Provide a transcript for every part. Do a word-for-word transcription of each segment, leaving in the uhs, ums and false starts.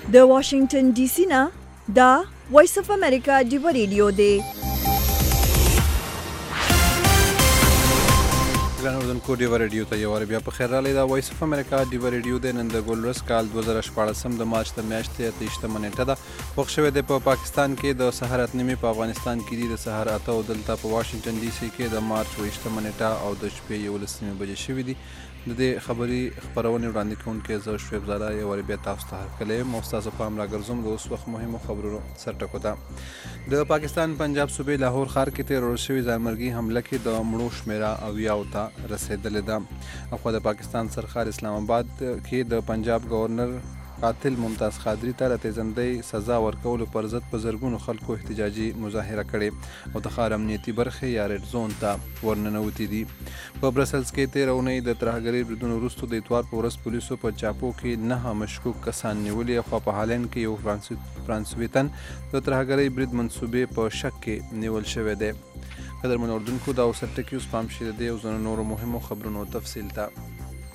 د واشنگټن ډي سي نه دا وایس اف امریکا ډیو ریډیو دی. ګران اردوونکو ډیو ریډیو ته یو وار بیا په خیر راغلی. دا وایس اف امریکا ډیو ریډیو دی. نن د ګولرس کال دوه زره شپاړسم د مارچ د میاشتې اته ویشتمه نیټه ده. وخت شوی دی په پاکستان کې د سهار اته نیمې، په افغانستان کې دي د سهار اته، او دلته په واشنګټن ډي سي کې د مارچ ویشتمه نیټه او د شپې یولس نیمې بجې شوي دي. د دې خبري خپرونې وړاندې کوونکی زه شعیب زاده یو وار بیا تاسو ته هرکلی یم او ستاسو پام راګرځوم د اوس وخت مهمو خبرونو سرټکو ته. د پاکستان پنجاب صوبې لاهور ښار کې تېره ورځ شوې ځانمرګي حمله کې د مړو شمېره اویاو ته رسېدلې ده. اخوا د پاکستان سرښار اسلام آباد کې د پنجاب گورنر قاتل ممتاز قادري ته د تیزندۍ سزا ورکولو پر ضد په زرګونو خلکو احتجاجي مظاهره کړې او د ښار امنیتي برخې یا ریډ زون ته ورننوتي دي. په برسلز کې تېره اونۍ د ترهګرۍ بریدونو وروسته د اتوار په ورځ پولیسو په چاپو کې نهه مشکوک کسان نیولي. خو په هالند کې یو فرانسوي تن د ترهګرۍ برید منصوبې په شک کې نیول شوی دی. قدرمن اردوونکو دا اوس ټکي اوس پام شي د دې او ځینو نورو مهمو خبرونو تفصیل ته.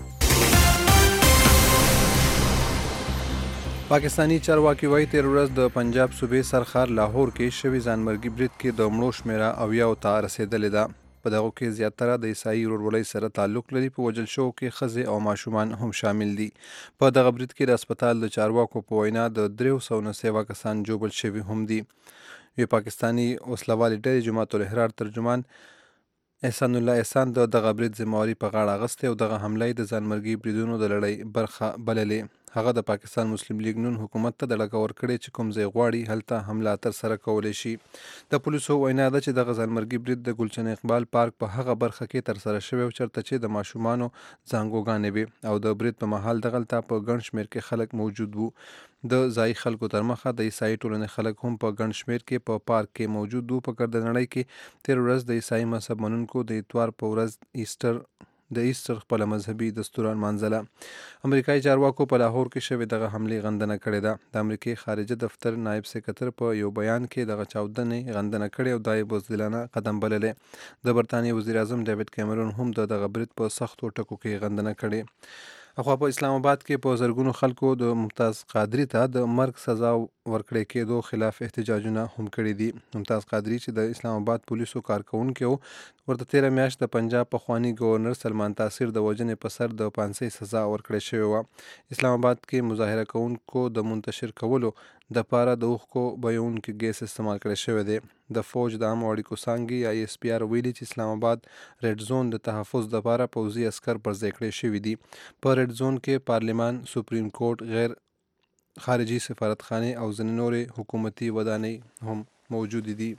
پاکستانی چارواکي وایي تېره ورځ د پنجاب صوبې سرښار لاهور کې شوي ځانمرګي برید کې د مړو شمېره اویاو ته رسېدلې ده. په دغو کې زیاتره د عیسایي ورورولۍ سره تعلق لري. په وژل شوو کې ښځې او ماشومان هم شامل دي. په دغه برید کې د اسپتال د چارواکو په وینا د دریو سوو نه سیوا کسان ژوبل شوي هم دي. یو پاکستانی وسلوالې ډلې جماعت الاحرار ترجمان احسان الله احسان د دغه برید ذمهواري په غاړه اخیستې او دغه حمله یې د ځانمرګي بریدونو د لړۍ برخه بللې. هغه د پاکستان مسلم لیگ نون حکومت ته ډډه ورکړې چې کوم ځای غواړي هلته حمله ترسره کولی شي. د پولیسو وینا ده چې دغه ځانمرګي برید د ګلچن اقبال پارک په هغه برخه کې ترسره شوی و چېرته چې د ماشومانو زانګوګانې وې او د برید په مهال دغلته په ګڼ شمېر کې خلک موجود وو. د ځایي خلکو تر مخه د عیسایي ټولنې خلک هم په ګڼ شمېر کې په پارک کې موجود وو. په ګردنړۍ کې تېره ورځ د عیسایي مذهب منونکو د اتوار په ورځ ایسټر د ایسټر خپله مذهبي دستوره نمانځله. امریکایي چارواکو په لاهور کې شوې دغه حملې غندنه کړې ده. د امریکې خارجه دفتر نایب سکرتر په یو بیان کې دغه چاودنې غندنه کړې او دا یې بزدلانه قدم بللې. د برطانیې وزیر اعظم ډیوډ کیمرون هم د دغه برید په سختو ټکو کې غندنه کړې. اخوا په اسلام آباد کې په زرګونو خلکو د ممتاز قادري ته د مرګ سزا ورکړې کېدو خلاف احتجاجونه هم کړي دي. ممتاز قادري چې د اسلام آباد پولیسو کارکونکی و، ورته تېره میاشت د پنجاب پخواني ګورنر سلمان تاثیر د وژنې په سر د پانسۍ سزا ورکړې شوې وه. اسلام آباد کې مظاهره کوونکو د منتشر کولو دپاره د اوښکو بهیونکي ګیس استعمال کړی شوی دی. د فوج د عامو اړیکو څانګې یا ای اس پی آر ویلي چې اسلام آباد ریډ زون د تحفظ دپاره پوځي عسکر پر ځای کړی شوي دي. په ریډ زون کې پارلمان، سپریم کورټ، غیر خارجي سفارتخانې او ځینې نورې حکومتي ودانۍ هم موجودې دي.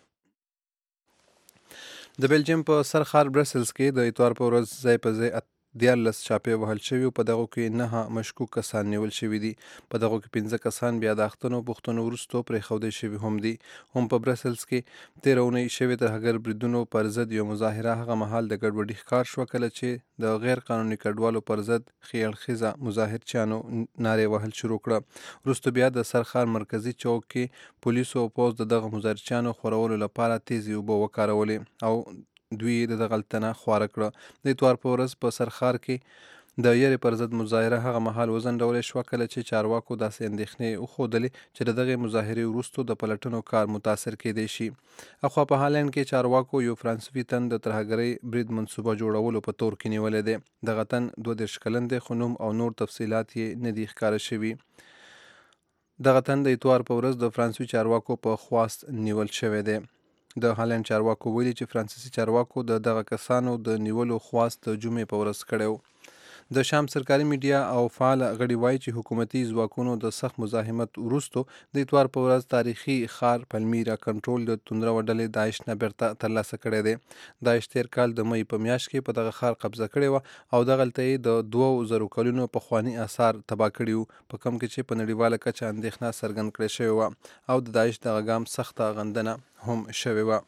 د بلجیم په سرښار برسلز کې د اتوار په ورځ ځای په ځای دیارلس چاپې وهل شوي او په دغو کې نهه مشکوک کسان نیول شوي دي. په دغو کې پنځه کسان بیا د اختنو پوښتنو وروسته پرېښودل شوي هم دي. هم په برسلز کې تېره اونۍ شوې ترهګر بریدونو پر ضد یو مظاهره هغه مهال د ګډوډي ښکار شوه کله چې د غیر قانوني کډوالو پر ضد ښې اړخیزه مظاهرچیانو نارې وهل شروع کړه. وروسته بیا د سرښار مرکزي چوک کې پولیسو او پوځ د دغه مظاهرچیانو خورولو لپاره تیزې اوبه وکارولې او دوی د دغلته نه خواره کړه. د اتوار په ورځ په سرښار کې د یرې پر ضد مظاهره هغه مهال وځنډولې شوه کله چې چارواکو داسې اندېښنې وښودلې چې د دغې مظاهرې وروسته د پلټنو کار متاثر کیدی شي. اخوا په هالند کې چارواکو یو فرانسوي تن د ترهګرۍ برید منصوبه جوړولو په تور کې نیولی دی. دغه تن دوه دېرش کلن دی خو نوم او نور تفصیلات یې نه دي ښکاره شوي. دغه تن د اتوار په ورځ د فرانسوي چارواکو په خواست نیول شوی دی. د هالند چارواکو ویلي چې فرانسیسي چارواکو د دغه کسانو د نیولو خواست د جمعې په ورځ کړی و. د شام سرکاري میډیا او فعال غړي وایي چې حکومتي ځواکونو د سخت مزاحمت وروسته د اتوار په ورځ تاریخي ښار پلمیرا کنټرول د توندرو ډلې داعش نه بیرته ترلاسه کړی دی. داعش تېر کال د مۍ په میاشت کې په دغه ښار قبضه کړې وه او دغلته یې د دوو زرو کلونو پخواني اثار تباه کړي وو، په کوم کې چې په نړیواله کچه اندېښنه څرګند کړې شوې وه او د داعش دغه ګام سخته غندنه هم شوې وه.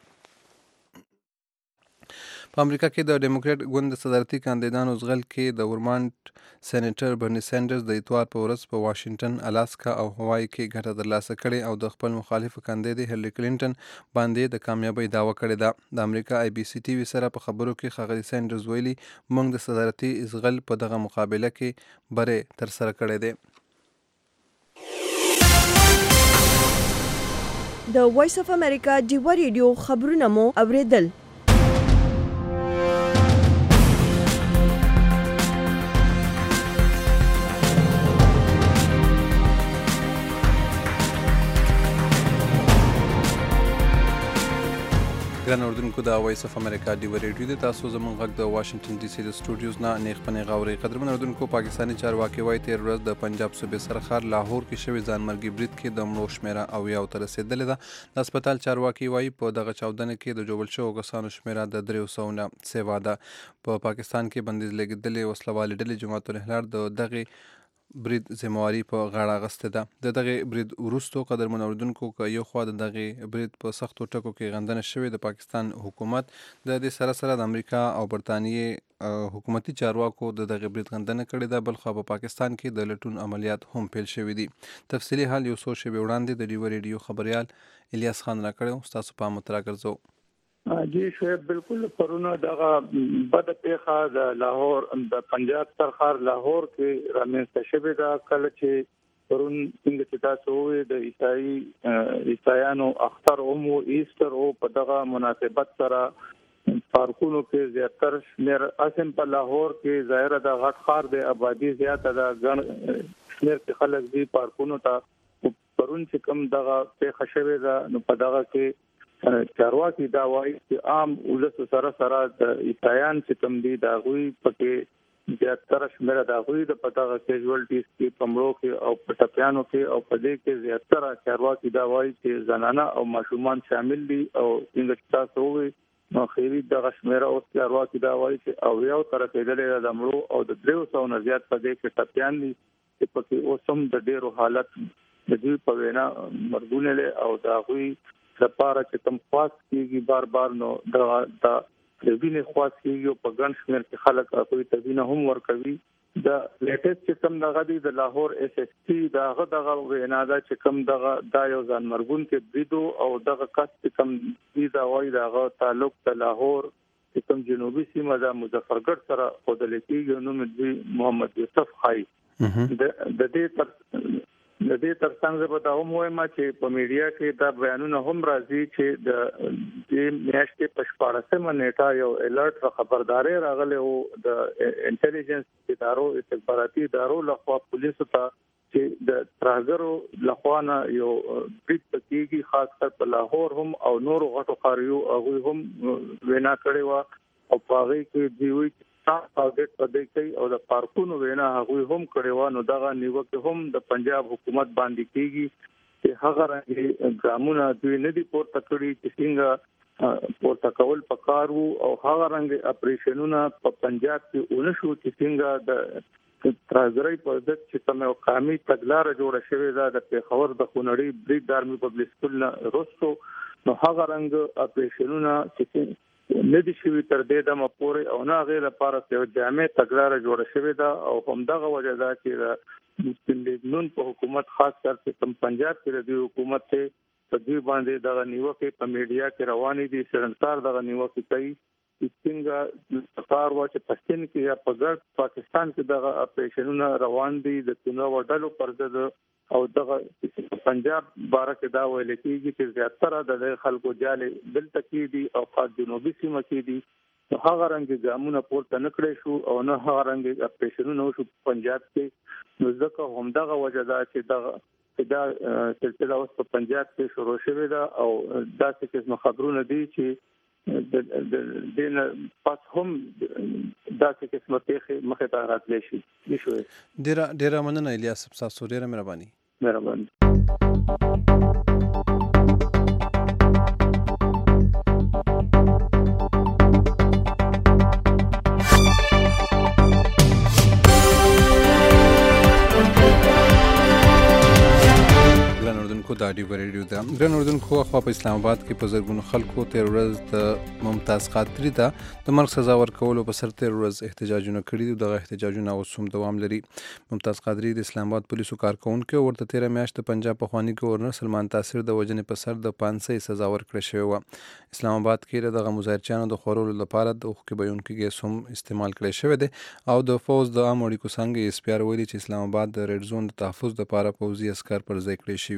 په امریکا کې د ډیموکریټ ګوند د صدارتي کاندیدانو ځغل کې د ورمانټ سینیټر برني سینډرز د اتوار په ورځ په واشنګټن، الاسکا او هوایي کې ګټه ترلاسه کړې او د خپل مخالفه کاندید هیلري کلینټن باندې د کامیابۍ دعوه کړې ده. د امریکا ای بي سي ټي وي سره په خبرو کې ښاغلي سینډرز ویلي موږ د صدارتي ځغل په دغه مقابله کې بری ترسره کړی دی. د وایس اف امریکا ډیوه ریډیو خبرونه مو اوریدل. ګران اردوونکو د وایس اف امریکا ډیوه ریډیو د تاسو زموږ غږ د واشنگټن ډي سي د سټوډیوز نه نیغ په نیغه اورئ. قدرمن اردوونکو، پاکستاني چارواکي وایي تېره ورځ د پنجاب صوبې سرښار لاهور کې شوې ځانمرګي برید کې د مړو شمېره اویاو ته رسېدلې ده. د هسپتال چارواکي وایي په دغه چاودنه کې د ژوبل شوو کسانو شمېره د دریو سوو نه سیوا ده. په پاکستان کې بندیز لګېدلې وسلوالې ډلې جماعت الانحرار د دغې برید ذمواري په غاړه اخیستې ده. د دغې برید وروستو قدرمن اردوونکو که یو خوا د دغې برید په سختو ټکو کې غندنه شوې د پاکستان حکومت، د دې سره سره د امریکا او برطانیې حکومتي چارواکو د دغې برید غندنه کړې ده. بل خوا په پاکستان کې د لټون عملیات هم پیل شوي دي. تفصیلي حال یو څو شېبې وړاندې د ډیوه ریډیو خبریال الیاس خان راکړی، ستاسو پام ورته راګرځوو. جی شعیب، بالکل پرونه دغه بد پیښه د لاهور د پنجاب سرښار لاهور کې رامنځته شوې ده. کله چې پرون څنګه چې تاسو وې د عیسائی عیسایانو اختر او ایسټر او په دغه مناسبت سره پارکونو کې زیاتره شمیر اسم په لاهور کې ظاهره د غټ ښار د آبادی زیاته ده، ګڼ شمیر کې خلک دي پارکونو ته. پرون چې کوم دغه پیښه شوې ده نو په دغه کې چارواکي دا وایي چې عام ولس سره سره د عیسایان چې کوم دي دا غوي پکې زیاتره شمېره دا غوي د پتاغه کیژوالټیز کې پمړو کې او پټپیانو کې او په دې کې زیاتره چارواکي دا وایي چې زنانه او ماشومان شامل دي. او څنګه تاسو وایي نو خیری دغه شمېره او چارواکي دا وایي چې او یو تر رسیدلې د مړو او د دریو سوو نه زیات په دې کې ټپیان دي چې پکې اوسم د ډیرو حالت د دې په وینا مرګونه له او دا غوي لپاره چې کوم خاص کیږي بار بار نو دا د وینې خاص کیږي په ګڼ شمېر کې خلک کوي تبینه هم ورکوي. د لیټیسټ چې کوم دغه دی د لاهور اس اس پی دغه دغه وینا دا چې کوم دغه دا یو ځان مرګون کې بریدو او دغه کس چې کوم دی دا وایي دغه تعلق د لاهور چې کوم جنوبي سیمه د مظفرګړ سره خودل کېږي نو مې محمد یوسف خای د دې تر د دې ترڅنګ به دا هم وایم چې په میډیا کې دا بیانونه هم راځي چې د دې میاشتې په شپاړسمه نیټه یو الرټ خبرداري راغله او د انټيليجنس ادارو استخباراتي ادارو لخوا پولیسو ته چې د ترهګرو لخوا نه یو برید کېږي، خاص کر په لاهور هم او نور غټو ښاریو هغه هم وینا کړې و او په هغه کې دوی تارګټ پدې کوي او د پارکونو وینا هغه هم کړي و. نو دغه نیوکه هم د پنجاب حکومت باندې کیږي چې هغه رنګ ګرامونه دوی نه دي پورته کړی چې څنګه پورته کول پکارو او هغه رنګ اپریشنونه په پنجاب کې ونشو چې څنګه د ترازري په ځد چې کومه قومي تګلارې جوړه شوې ده د پیښور د خونړی بریډ دارمي پبلک سکول نه روسو نو هغه رنګ اپریشنونه چې ندی شوی تر دې دمه پورې او نه غیر لپاره یو جامع تګلارې جوړه شوې ده او همدغه وجه ده چې مسلم لیگ نون په حکومت خاص کر چې کوم پنجاب کې د حکومت ته تدوی باندې دغه نیوکه په میډیا کې روانې دي. سرنکار دغه نیوکه کوي چې څنګه کار و چې پښتون کې یا په ګرد پاکستان کې دغه اپریشنونه روان دي د تنو وډلو پر ضد او دغه پنجاب بارکه دا ویل کېږي چې زیاتره د خلکو جالې دلته کې دي او په جنوبي سیمه کې دي. نو هغه رنګ ګامونه پورته نکړې شو او نه هغه رنګ اپریشنونه شو پنجاب کې. نو ځکه همدغه وجه ده چې دغه دا سلسله اوس په پنجاب کې شروع شوې ده او داسې قسم خبرونه دي چې د دین پس هم داسې قسم پیښې مخې ته راتلی شي. ډېره ډېره مننه الیاس صاحب، تاسو ډېره مهرباني. مهرباني. دا ډیوه ریډیو ده. ګران اردوونکو، خو په اسلام آباد کې په زرګونو خلکو تېره ورځ د ممتاز قادري ته د مرګ سزا ورکولو په سر تېره ورځ احتجاجونه کړي دي. دغه احتجاجونه اوس هم دوام لري. ممتاز قادري د اسلام آباد پولیسو کارکوونکی ورته تېره میاشت د پنجاب پخواني ګورنر سلمان تاثیر د وژنې په سر د پانسۍ سزا ورکړې شوې وه. اسلام آباد کې دغه مظاهرچیانو د خورولو لپاره د اوښکې بهیونکي ګیس هم استعمال کړی شوی دی او د پوځ د عامو اړیکو څانګې ایس پي ار ویلي چې اسلام آباد د ریډ زون د تحفظ لپاره پوځي عسکر پر ځای کړی شوي دي.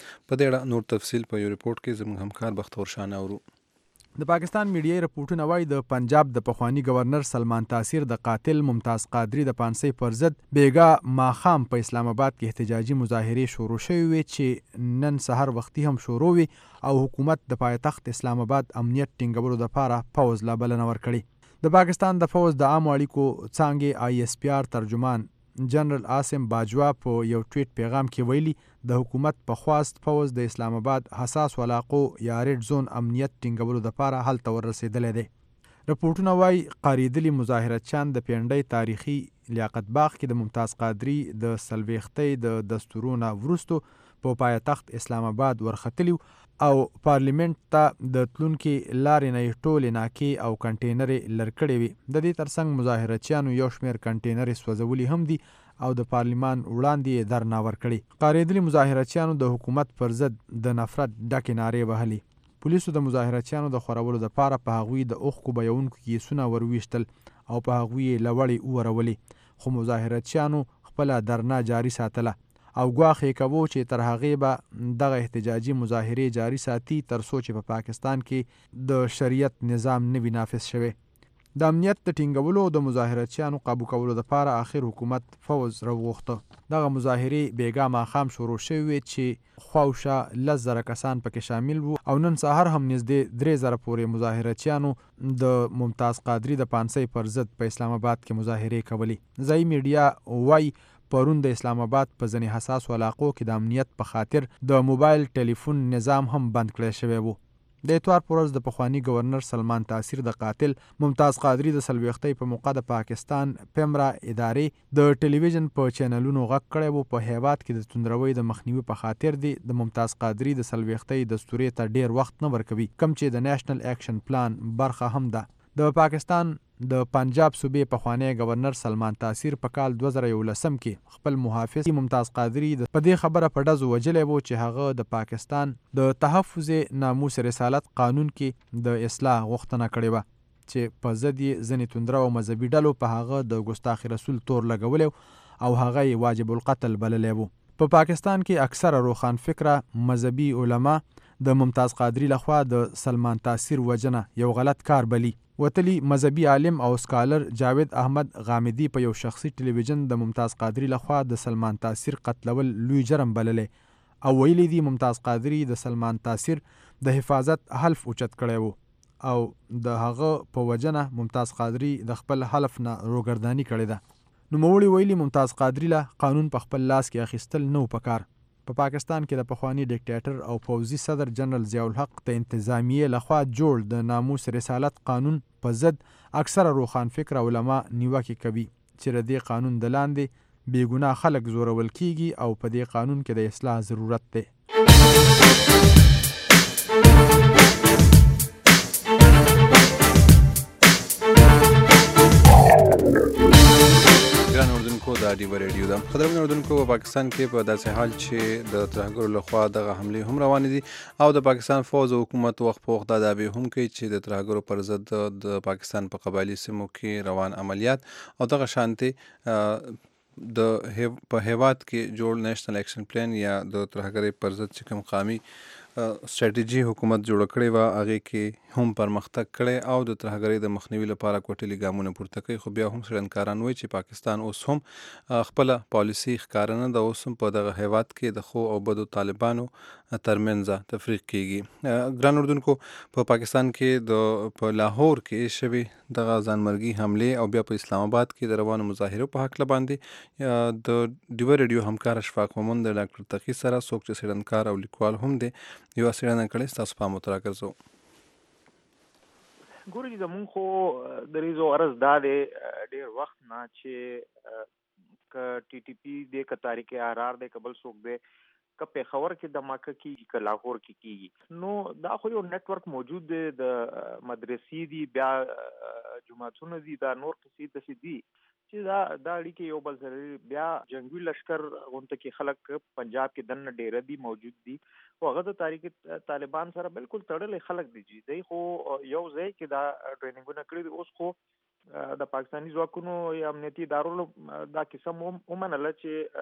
په دې اړه نور تفصیل په یو ریپورت کې زموږ همکار بختور شاه اورو. د پاکستان میډیای رپورټونه وایي د پنجاب د پخوانی گورنر سلمان تاثیر د قاتل ممتاز قادری د پانسۍ پر ضد بیګا ماښام په اسلام آباد کې احتجاجي مظاهرې شروع شوې وې چې نن سحر وختي هم شروع وي او حکومت د پایتخت اسلام آباد امنیت ټینګولو لپاره پوځ لا بلنه ورکړې. د پاکستان د پوځ د عامو اړیکو څانګې آی ایس پی آر ترجمان جنرال عاصم باجوا په یو ټویټ پیغام کې ویلي د حکومت په خواست پوځ د اسلام آباد حساس علاقو یا ریډ زون امنیت ټینګولو لپاره هلته ورسېدلی دی. رپورټونه وایي قاریدلي مظاهرتچیان د پینډۍ تاریخي لیاقت باغ کې د ممتاز قادری د څلوېښتۍ د دستورونه وروستو په پایتخت اسلام آباد ورختلي او پارلیمنت ته د تلونکې لارې نه یې ټولې ناکې او کنټینرې لر کړې وي. د دې ترڅنګ مظاهرتچیانو یو شمېر کنټینرې سوځولي هم دي او د پارلیمان وړاندې یې درنه ورکړې. قاریدلي مظاهرتچیانو د حکومت پر ضد د نفرت ډکې نارې وهلې. پولیسو د مظاهرتچیانو د خورولو لپاره په هغوی د اوښکو بهیونکو کیسونه ورویشتل او په هغوی یې لوړې وورولې، خو مظاهرتچیانو خپله درنه جاري ساتله او ګواښ یې کوو چې تر هغې به دغه احتجاجي مظاهرې جاري ساتي تر څو چې په پا پاکستان کې د شریعت نظام نه وي نافذ شوی. د امنیت د ټینګولو او د مظاهرتچیانو قابو کولو لپاره آخر حکومت پوځ راوغوښته. دغه مظاهرې بیګا ماښام شروع شوې وې چې خواوشا لس زره کسان پکې شامل وو او نن سهار هم نږدې درې زره پورې مظاهرتچیانو د ممتاز قادری د پانسۍ پر ضد په اسلام آباد کې مظاهرې کولې. ځایي میډیا وایي پرون د اسلام آباد په ځینې حساسو علاقو کې د امنیت په خاطر د موبایل ټلیفون نظام هم بند کړی شوی وو. د اتوار پر ورځ د پخوانی گورنر سلمان تاثیر د قاتل ممتاز قادری د څلوېښتۍ په موقع د پاکستان پیمرا ادارې د ټلویزیون په چینلونو غږ کړی وو. په هیواد کې د توندروي د مخنیوي په خاطر دی د ممتاز قادری د څلوېښتۍ دستورې ته ډیر وخت نه ورکوي، کم چې د نیشنل اکشن پلان برخه هم ده. د پاکستان د پنجاب صوبې پخوانی گورنر سلمان تاثیر په کال دوه زره یولسم کې خپل محافظ ممتاز قادری په دې خبره په ډزو وجلی وو چې هغه د پاکستان د تحفظ ناموس رسالت قانون کې د اصلاح غوښتنه کړې وه چې په ضد یې ځینې توندره او مذهبي ډلو په هغه د ګستاخ رسول تور لګولی او هغه یې واجب القتل بللی وو. په پاکستان کې اکثره روښان فکره مذهبي علما د ممتاز قادری لخوا د سلمان تاثیر وجنه یو غلط کار بلی. وتلی مذهبي عالم او سکالر جاوید احمد غامدی په یو شخصي ټلویزیون د ممتاز قادری لخوا د سلمان تاثیر قتلول لوی جرم بللی او ویلی دی ممتاز قادری د سلمان تاثیر د حفاظت حلف اوچت کړی وو او د هغه په وجنه ممتاز قادری د خپل حلف نه روګردانی کړې ده. نوموړي ویلي ممتاز قادری له قانون په خپل لاس کې اخیستل نو پکار. په پا پاکستان کې د پخوانی ډیکټیټر او پوځي صدر جنرال ضیاء الحق د انتظامیه لخوا جوړ د ناموس رسالت قانون په ضد اکثره روښان فکر علما نیوکې کوي چې د دې قانون د لاندې بې ګناه خلک زورول کیږي او په دې قانون کې د اصلاح ضرورت دی. دا ډیو ریډیو ده. قدرمن اردوونکو په پاکستان کې په داسې حال چې د ترهګرو لخوا دغه حملې هم روانې دي او د پاکستان فوز او حکومت وخت په وخت دا دعوې هم کوي چې د ترهګرو پر ضد د پاکستان په قبایلي سیمو کې روان عملیات او دغه شانتي د په هیواد کې جوړ نیشنل اکشن پلان یا د ترهګرۍ پر ضد چې کوم قامي سټریټجي حکومت جوړ کړی و هغې کې هم پرمختګ کړی او د ترهګرۍ د مخنیوي لپاره کوټلي ګامونه پورته کوي. خو بیا هم څېړنکاران وایي چې پاکستان اوس هم خپله پالیسي ښکاره نه ده، اوس هم په دغه هیواد کې د ښو او بدو طالبانو ترمنځ تفریق کیږي. ګران اردوونکو په پاکستان کې د په لاهور کې شوې دغه ځانمرګي حملې او بیا په اسلام آباد کې د روانو مظاهرو په هکله باندې د ډیو ریډیو همکار اشفاق مومند د ډاکټر تقي سره څوک چې څېړنکار او لیکوال هم دی یوه څېړنه کړې، ستاسو پام ورته راګرځوو. ګورئ زمونږ خو دریځ او غرض دا دی ډېر وخت نه چې که ټي ټي پي دی که تحریک احرار دی که بل څوک دی که پېښور کې دماکه کېږي که لاهور کې کېږي نو دا خو یو نیټورک موجود دی، د مدرسې دي بیا جوماتونه دي دا نور قصې داسې دي چې دا دا اړیکې یو بل سره بیا جنګي لشکر غونته کې خلک پنجاب کې دننه ډېره دي موجود دي خو هغه د تحریک طالبان سره بالکل تړلې خلک دي چې دی خو یو ځای کې دا ټریننګونه کړي دي. اوس خو د پاکستاني ځواکونو یا امنیتي ادارو دا کیسه ومنله چې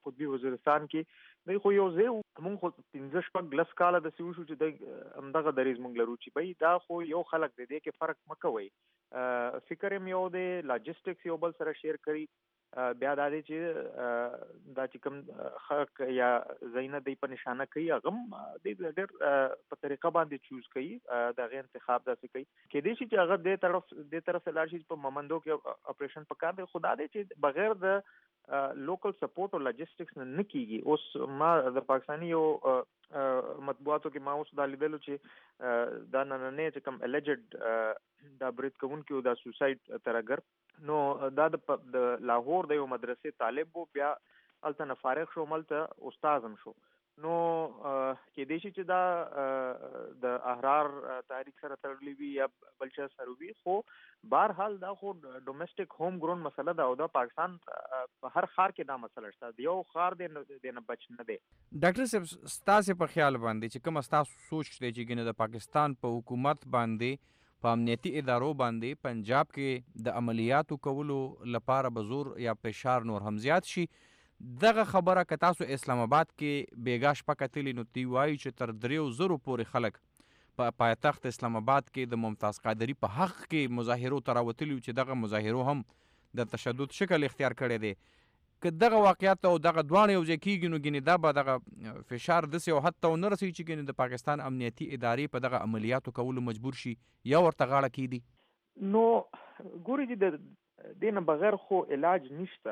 په قطبي وزیرستان کې دی خو یو ځای موږ خو پنځه شپږ لس کاله داسې وشو چې د همدغه دریځ موږ لرو چې بهی دا خو یو خلک دی دی کې فرق مه کوئ فکر یم یو دی لاجسټکس یو بل سره شیر کړي بیا دا دی چې دا چې کوم خلک یا ځایونه دی په نشانه کوي هغه هم دی ډېر په طریقه باندې چوز کوي د هغې انتخاب داسې کوي کیدای شي چې هغه دې طرف دې طرف ته لاړ شي په مومندو کې اپریشن پکار دی خو دا دی چې بغیر د لوکل سپورټ او لاجسټکس نه نه کیږي. اوس ما د پاکستاني یو مطبوعاتو کې ما اوس دا لیدلو چې دا نننې چې کوم الیجډ دا برید کوونکی او دا سوسایډ ترګر نو دا د لاهور د یو مدرسې طالب وو بیا هلته نه فارغ شو ملته استاد هم شو نو کېدای شي چې دا د احرار تحریک سره تړلی وي یا بل چا سره وي خو بهرحال دا خو ډومestic هوم ګرون مسله ده او دا پاکستان په هر ښار کې دا مسله شته یو ښار دی نه بچ نه دی. ډاکټر صاحب ستاسو په خیال باندې چې کوم ستاسو سوچ دی چې ګنې د پاکستان په حکومت باندې په امنیتي ادارو باندې پنجاب کې د عملیاتو کولو لپاره به زور یا فشار نور هم زیات شي دغه خبره که تاسو اسلام آباد کې بیګا شپه کتلي نو دوی وایي چې تر دریو زرو پورې خلک په پایتخت اسلام آباد کې د ممتاز قادري په حق کې مظاهرو ته راوتلي چې دغه مظاهرو هم د تشدد شکل اختیار کړی دی که دغه واقعیت او دغه دواړه یو ځای کېږي نو ګینې دا به دغه فشار داسې او حتی ونه رسوي چې ګینې د پاکستان امنیتي ادارې په دغه عملیاتو کولو مجبور شي یا ورته غاړه کېږدي. نو ګورې چې د دې نه بغیر خو علاج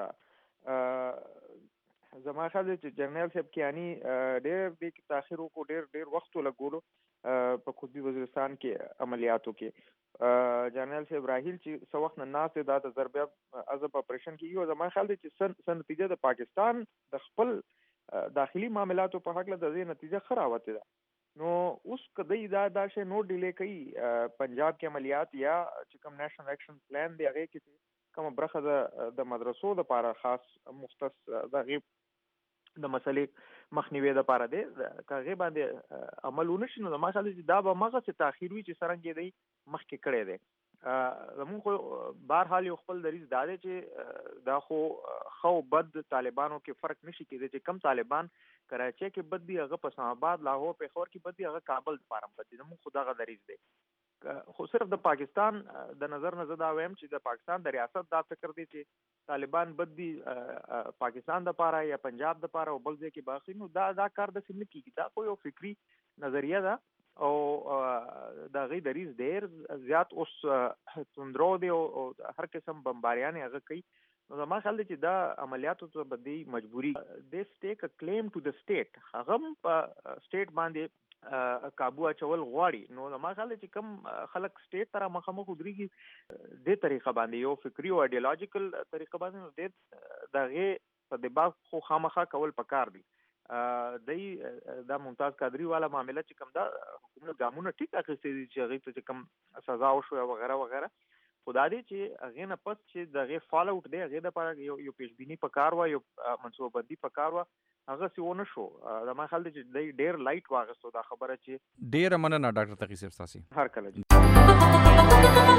نشته. زما خیال دی چې جنرال صاحب کیانی ډېر دې کې تاخیر وکړو ډېر ډېر وخت ولګولو په قطبي وزیرستان کې عملیاتو کې جنرال صاحب راهیل چې څه وخت نه ناست دی دا د ضربه عضب اپریشن کېږي او زما خیال دی چې څه نتیجه د پاکستان د خپل داخلي معاملاتو په هکله د دې نتیجه ښه راوتې ده نو اوس که دی دا دا شی نور ډیلې کوي پنجاب کې عملیات یا چې کوم نیشنل ایکشن پلان دی هغې کې کومه برخه د د مدرسو دپاره خاص مختص د هغې د مسلې مخنیوي دپاره دی که هغې باندې عمل ونه شي نو زما خیال چې دا به همغسې تاخیر وي چې څرنګه یې دی مخکې کړی دی. زمونږ خو بهرحال یو خپل دریځ دا دی چې دا خو ښه او بد طالبانو کې فرق نشي کېدی چې کم طالبان کراچۍ کې بد دي هغه په اسلام آباد لاهور پېښور کې بد دي هغه کابل دپاره هم بد دي زمونږ خو دغه دریځ دی خو صرف د پاکستان د نظر نه زه دا وایم چې د پاکستان د ریاست دا فکر دی چې طالبان بد دي پاکستان دپاره یا پنجاب دپاره او بل ځای کې باقي نو دا دا کار داسې نه کېږي دا خو یو فکري نظریه ده او د هغې دریځ ډېر زیات اوس توندرو دی او هر قسم بمباریانې هغه کوي نو زما خیال دی چې دا عملیاتو ته به دی مجبوري دس ټیک ا کلیم ټو د سټیټ هغه هم په سټیټ باندې کابو اچول غواړي نو زما خیال دی چې کوم خلک سټیټ ته را مخامخ ودرېږي دې طریقه باندې یو فکري او ایډیالوجیکل طریقه باندې نو دې د هغې په دباغ خو خامخا کول پکار دی. دی دا ممتاز قادري والا معامله چې کوم دا حکومت ګامونه ټیک اخیستې دي چې هغې ته چې کوم سزا وشوه وغیره وغیره خو دا دی چې هغې نه پس چې د هغې فال اوټ دی هغې دپاره یو یو پیشبیني پکار وه یو منصوبه بندي پکار وه هغسې ونه شو زما خیال دی چې دی ډېر لایټ واخیستو دا خبره چې ډېره مننه ډاکټر تقي صاحب ستاسې هر کله جي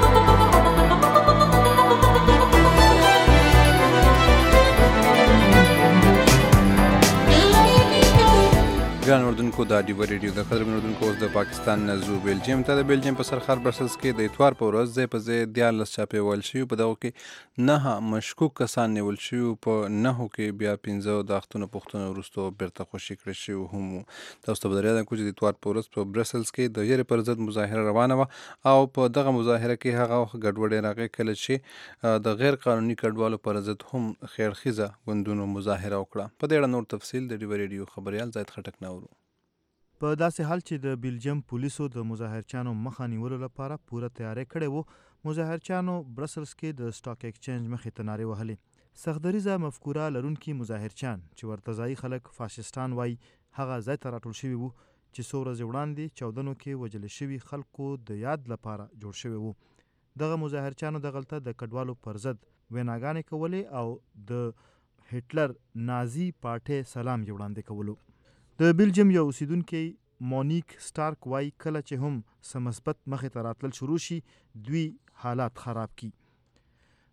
ګران اردوونکو دا ډیو ریډیو د قدرمن اردوونکو اوس د پاکستان نه ځو بیلجیم ته د بیلجیم په سرخار برسلز کې د اتوار په ورځ ځای په ځای دیارلس چاپې ویل شوي په دغو کې نهه مشکوک کسان نیول شوي په نهو کې بیا پنځه د اختونو پوښتنو وروستو بیرته خوشي کړی شوي هم وو. تاسو ته به در یاد کړو چې د اتوار په ورځ په برسلز کې د یرې پر ضد مظاهره روانه وه او په دغه مظاهره کې هغه وخت ګډوډي راغی کله چې د غیر قانوني کډوالو پر ضد هم خیرخیزه ګوندونو مظاهره وکړه. په دې اړه نور تفصیل د ډیو ریډیو خبریال زاید خټک نه اورو. په داسې حال چې د بیلجیم پولیسو د مظاهرچیانو مخه نیولو لپاره پوره تیاری کړې وو مظاهرچیانو برسلز کې د سټاک ایکسچینج مخې ته نارې وهلې. سختدریزه مفکوره لرونکي مظاهرچیان چې ورته ځایي خلک فاشستان وایي هغه ځای ته راټول شوي وو چې څو ورځې وړاندې چاودنو کې وژل شوي خلکو د یاد لپاره جوړ شوي وو. دغه مظاهرچیانو دغلته د کډوالو پر ضد ویناګانې کولې او د هټلر نازي پارټۍ سلام یې وړاندې کولو. د بیلجیم یو اوسیدونکی مونیک سټارک وایي کله چې هم څه مثبت مخې ته راتلل شروع شي دوی حالات خراب کی.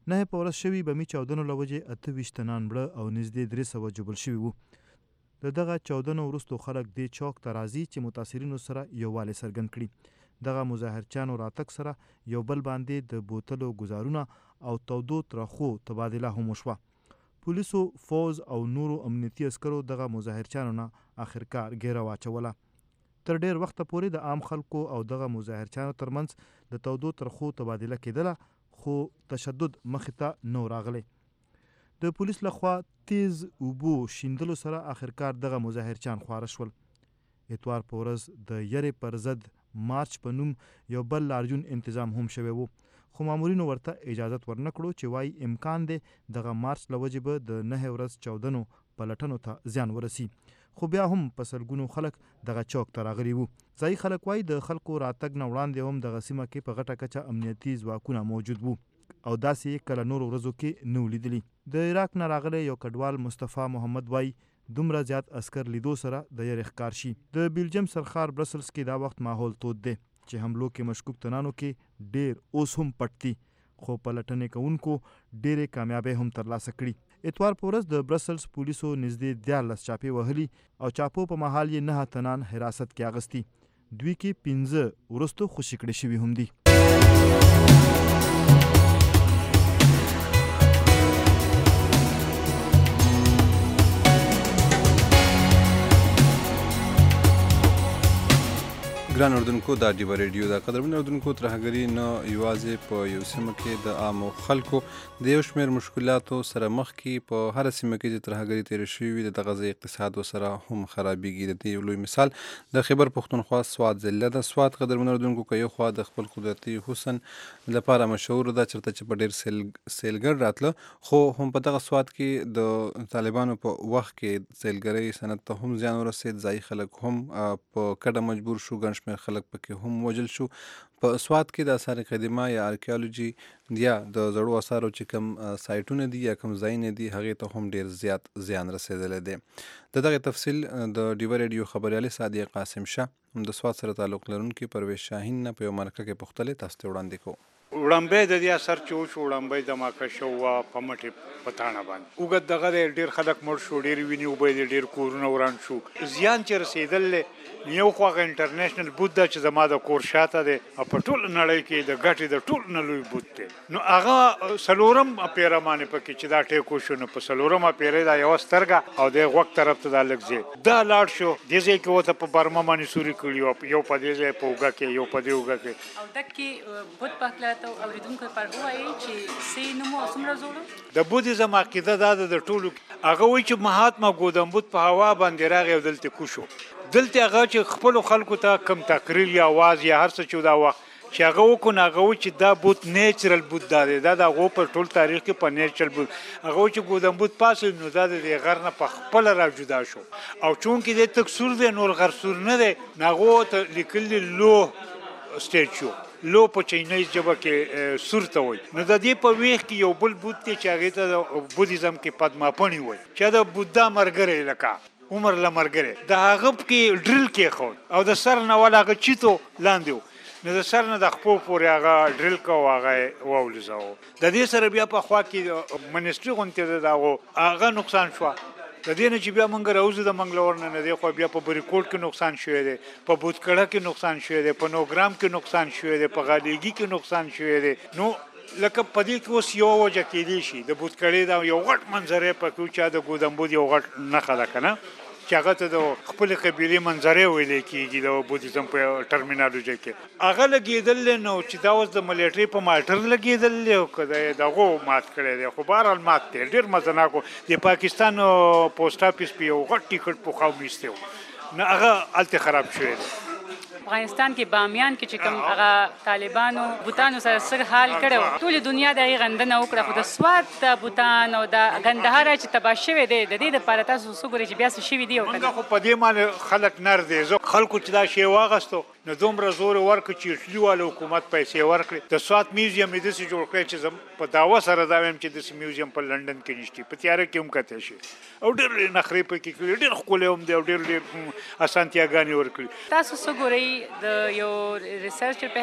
نه په ورځ شوي بمي چاودنو له وجې اته ویشت تنان مړه او نږدې درې سوه جوبل شوي وو. د دغه چاودنو وروستو خلک دې چوک ته راځي چې متاثرینو سره یووالی څرګند کړي. دغه مظاهرچیانو راتګ سره یو بل باندې د بوتلو ګزارونه او تودو ترخو تبادله هم وشوه. پولیسو، فوز او نورو امنیتي عسکرو دغه مظاهرچیانو نه آخرکار ګیره واچوله. تر ډیر وخته پورې د عام خلکو او دغه مظاهرچیانو ترمنځ د تودو ترخو تبادله کېدله، خو تشدد مخې ته نو راغلی. د پولیس لخوا تیز اوبو شیندلو سره آخرکار دغه مظاهرچیان خواره شول. اتوار په ورځ د یرې پر ضد مارچ په نوم یو بل لارجون انتظام هم شوی و، خو مامورینو ورته اجازت ورنکړو چې وایي امکان دی دغه مارچ له وجې به د نهه ورځ چاودنو پلټنو ته زیان ورسي. خو بیا هم په سلګونو خلک دغه چوک ته راغلي وو. ځایي خلک وایي د خلکو راتګ نه وړاندې هم دغه سیمه کې په غټه کچه امنیتي ځواکونه موجود وو او داسې یې کله نورو ورځو کې نه لیدلي. د عراق نه راغلی یو کډوال مصطفی محمد وایي دومره زیات عسکر لیدو سره د یرې ښکار شي. د بیلجیم سرخار برسلز کې دا وخت ماحول تود دی چې حملو کې مشکوک تنانو کې ډیر اوس هم پټ دي، خو پلټنې کوونکو ډیرې کامیابۍ هم ترلاسه کړي. اتوار په ورځ د برسلز پولیسو نږدې دیارلس چاپې وهلي او چاپو په مهال یې نهه تنان حراست کې اغستی. دوی کې پنځه وروستو خوشي کړي شوي هم دي. ګران اردوونکو، دا ډیوه ریډیو ده. قدرمن اردوونکو، ترهګري نه یوازې په یو سیمه کې د عامو خلکو د یو شمېر مشکلاتو سره مخ کې په هره سیمه کې چې ترهګري تېره شوې وي د دغه ځای اقتصاد ورسره هم خرابېږي. د دې یو لوی مثال د خیبر پښتونخوا سوات ضلع ده. سوات قدرمن اردوونکو که یو خوا د خپل قدرتي حسن لپاره مشهور ده چېرته چې په ډېر سیل سیلګر راتله، خو هم په دغه سوات کې د طالبانو په وخت کې سیلګرۍ صنعت ته هم زیان ورسېد. ځایي خلک هم په کډه مجبور شو، ګڼ شمېر خلک پکې هم وژل شو. په سوات کې د آثار قدیمه یا آرکیالوجي یا د زړو اثارو چې کوم سایټونه دي یا کوم ځایونه دي هغې ته هم ډېر زیات زیان رسېدلی دی. د دغې تفصیل د ډیوه ریډیو خبریالي صادق قاسم شاه د سوات سره تعلق لرونکي پرویز شاهین نه په یو مرکه کې پوښتلې، تاسو ته وړاندې کوو. وړاندې د دې اثر چې وشو وړاندې د ماکش او په مټې پټانه باندې وګد دغه ډېر خلک مړ شو، ډېر ویني وبې دي، ډېر کورونه وران شو. زیان چې رسېدل یو خو هغه انټرنیشنل بوت ده چې زما د کور شاته دی او په ټول نړۍ کې د ګټې د ټول نه لوی بوت دی. نو هغه څلورم اپیره باندې پکې چې دا ټیکو شو، نو په څلورم اپیره دا یوه سترګه او د غوږ طرف ته دا لږ ځای دا لاړ شو. دې ځای کې ورته په برمه باندې سوري کړي، یو په دې ځای په اوږه کې، یو په دې اوږه کې. او دکې بوت پخلا ته اوریدونکو پر وایي چې سې نومو څومره زوړ د بودیزم عقیده دا د ټولو هغه وایي چې مهاتما ګوتم بدھ په هوا باندې راغی او دلته کوشو. دلته هغه چې خپلو خلکو ته کم تقریر یا آواز یا هر څه چې دا وخت چې هغه وکړو هغه وایي چې دا بوت نیچرل بوت دا دی، دا د هغو په ټول تاریخ کې په نیچرل بوت هغه وایي چې ګوتم بدھ پاسېد نو دا د دې غر نه په خپله را جدا شو. او چونکې دی تک سور دی، نور غر سور نه دی، نو هغو ته لیکل دي لو سټیچو، لو په چینایي ژبه کې سور ته وایي. نو د دې په ویښ کې یو بل بوت دی چې هغې ته د بودیزم کې پدماپني وایي چې د بودا مرګری لکه عمر له مرګری د هغه کې ډریل کېښود او د سر نه ول هغه چیتو لاندې و، نو د سر نه د خپو پورې هغه ډریل کو هغه یې واولزاوه. د دې سره بیا په خوا کې منسټري غونډې ده د هغو هغه نقصان شوه. د دې نه چې بیا موږ راوځو د منګلور نه نه دی خو بیا په بریکوټ کې نقصان شوی دی، په بودکړه کې نقصان شوی دی، په نوګرام کې نقصان شوی دی، په غالیګي کې نقصان شوی دی. نو لکه په دې کې اوس یوه وجه کیدی شي د بودکړې دا یو غټ منظرې پکې و چې د ګودم بود یو غټ نښه ده که نه، چې هغه ته د خپلې قبیلې منظرې ویلی کېږي د بودیزم په ټرمینالوژي کې. هغه لګېدل دی نو چې دا اوس د ملیټرۍ په ماټر لګېدل دی او که د هغو مات کړی دی، خو بهرحال مات دی، ډېر مزناک و. د پاکستان پوسټ آفیس په یو غټ ټیکټ پخوا ویستی و، نو هغه هلته خراب شوی دی. افغانستان کې بامیان کې چې کوم هغه طالبانو بوتانو سره څه حال کړی، ټولې دنیا د هغې غندنه وکړه، خو د سوات د بوتان او د ګندهاره چې تباه شوی دی د دې دپاره تاسو څه ګورئ چې بیا څه شوي دي؟ موږ خو په دې باندې خلک نر دی، زه خلکو چې دا شی واغستو نو دومره زور یې ورکړ چې اټلي والو حکومت پیسې ورکړې. د سوات میوزیم یې داسې جوړ کړی چې زه په دعوه سره دا وایم چې داسې میوزیم په لنډن کې نشته، په تیاره کې هم کتی شي. او ډېر ډېر نخرې پکې کړي، ډېر ښکلی هم دی او ډېر ډېر اسانتیاګانې ورکړي. تاسو څه ګورئ د یو ریسرچر په حیث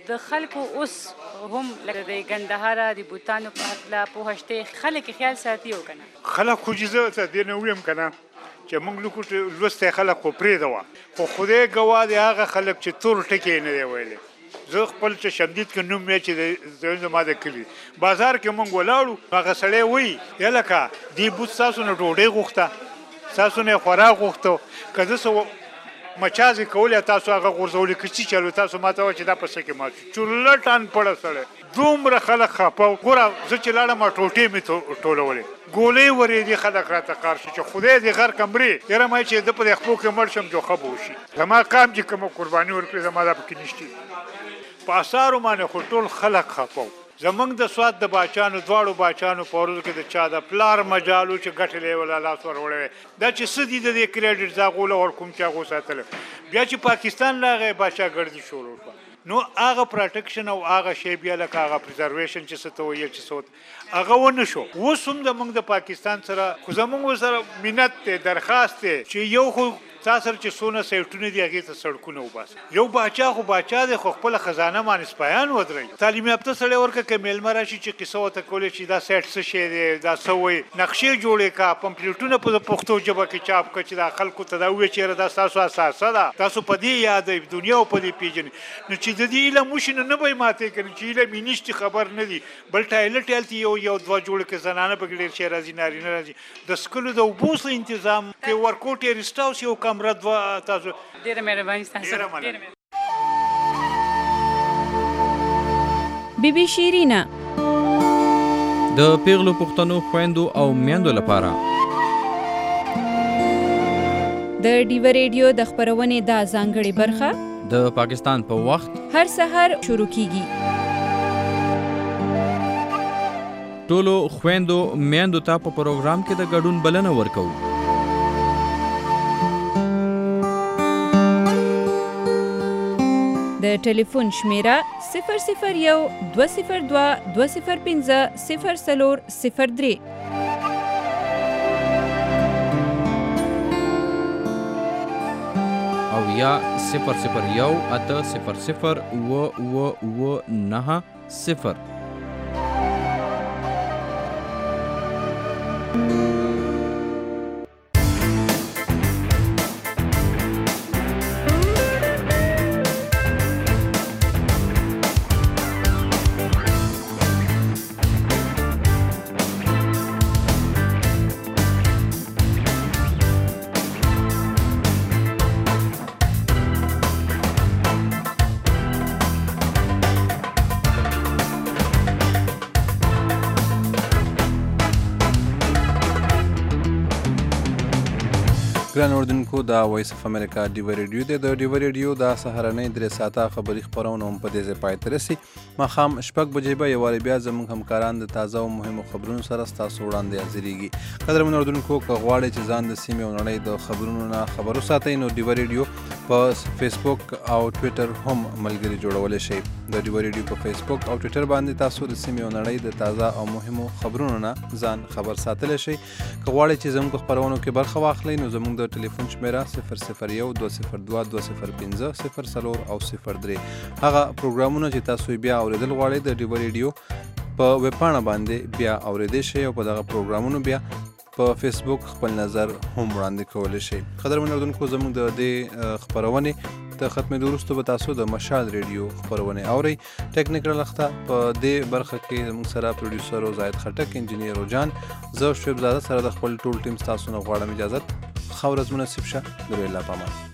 د خلکو اوس هم لکه د ګندهاره د بوتانو په هکله پوهه شته خلک خیال ساتي او که نه خلک خو چې زه ته دې نه ویم که نه چې موږ لکو لوستی خلک خو پرېږده خو خدای ګواه دی هغه خلک چې تور ټکي یې نه دی ویلی زه خپل چې شمدید کې نوم مې چې زما د کلي بازار کې موږ ولاړو هغه سړی وایي یا لکه دې بوت ستاسو نه ډوډۍ غوښته ستاسو نه یې خوراک غوښته که زه څه مچازې کولی تاسو هغه غورځولي که څه چلو تاسو ما ته وایه چې دا په څه کې مات شو چورلټ انپړه سړی دومره خلک خفه و ګوره زه چې لاړم ټوټې مې ټولولې ګولۍ ورېدې خلک راته کار شو چې خدای دې غر کمرې یاره ما چې زه په دې خپو کې مړ شم جوخه به وشي زما کام چې کومه قرباني ورکړې زما دا پکې نشته په اثارو باندې خو ټول خلک خفه و زمونږ د سوات د باچانو دواړو باچانو په ورځو کې د چا د پلار مجالو چې ګټلې ولا لاس ور وړی دا چې څه دي د دې کریډټ زاغوله ور کوم چې هغو ساتلی بیا چې پاکستان راغی باچاګردي شروع شوه نو هغه پروټیکشن او هغه شی بیا لکه هغه پریزرویشن چې څه ته وایي چې څه هغه ونه شو اوس هم زمونږ د پاکستان سره خو زمونږ سره منت دی درخواست دی چې یو خو تا سره چې څونه سایټونه دي هغې ته سړکونه وباسه یو باچا خو باچا دی خو خپله خزانه باندې سپایان ودرئ تعلیم یافته سړی ورکړه که میلمه راشي چې قصه ورته کولی چې دا سایټ څه شی دی دا څه وایي نقشې جوړې کړه پمپلیټونه په پښتو ژبه کې چاپ کړه چې دا خلکو ته دا ووایي چې یاره دا ستاسو اساسه ده تاسو په دې یادوئ دنیا او په دې پېژنئ نو چې د دې علم وشي نو نه به یې ماتې کړي چې علم یې نشتي خبر نه دي بل ټایلټ هلته یو یو دوه جوړ کړي زنانه پکې ډېر شی راځي نارینه راځي د سکلو د اوبو تنظیم کې ورکوټ یې رسټ هاوس یو کمره دوه ډیره مهرباني ستاسو بی بی شیرینا د پیغلو پښتنو خويندو او میندو لپاره د ډیو ریډیو د خبرونې دا ځانګړې برخه د پاکستان په وخت هر سحر شروع کیږي ټولو خويندو میندو ته په پروګرام کې د ګډون بلنه ورکوو د ټلیفون شمیره صفر صفر یو دوه صفر دوه دوه صفر پنځه صفر څلور صفر درې او یا صفر صفر یو اته صفر صفر اوه اوه اوه نهه صفر ګران اردوونکو دا وایس اف امریکا ډیو ریډیو دی د ډیو ریډیو دا سهارنۍ درې ساعته خبري خپرونه هم په دې ځای پای ته رسي ماښام شپږ بجې به یووارې بیا زموږ همکاران د تازه او مهمو خبرونو سره ستاسو وړاندې حاضرېږي قدرمن اردوونکو که غواړئ چې ځان د سیمې او نړۍ د خبرونو نه خبر وساتئ نو ډیو ریډیو په فیسبوک او ټویټر هم ملګري جوړولی شئ د ډیو ریډیو په فیسبوک او ټویټر باندې تاسو د سیمې او نړۍ د تازه او مهمو خبرونو نه ځان خبر ساتلی شئ که غواړئ چې زموږ په خپرونو کې برخه واخلئ نو زموږ د ټلیفون شمیره صفر صفر یو دوه صفر دوه دوه صفر پنځه صفر څلور او صفر درې هغه پروګرامونه چې تاسو بیا اورېدل غواړئ د ډیو ریډیو په ویبپاڼه باندې بیا اورېدی شئ او په دغه پروګرامونو بیا په فیسبوک خپل نظر هم وړاندې کولی شئ قدرمن اردوونکو زموږ د دې خپرونې د ختمېدو وروسته به تاسو د مشال ریډیو خپرونې اورئ ټیکنیکل اخته په دې برخه کې زموږ سره پروډیوسر زاید خټک انجینیر جان زه شعیب زاده سره د خپل ټول ټیم ستاسو نه غواړم اجازت ښه ورځ مناسب شه د الله پامان